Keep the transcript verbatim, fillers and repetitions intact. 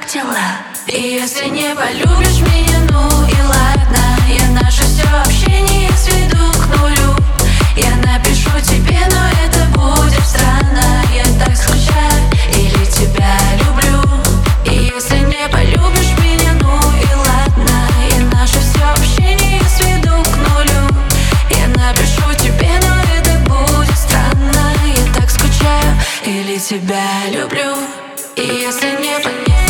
дела? И если не полюбишь меня, ну и ладно. Я наше все общение сведу к нулю. Я напишу тебе, но это будет странно. Я так скучаю или тебя люблю. И если не полюбишь меня, ну и ладно. Я наше все общение сведу к нулю. Я напишу тебе, но это будет странно. Я так скучаю или тебя люблю. И если не полюбишь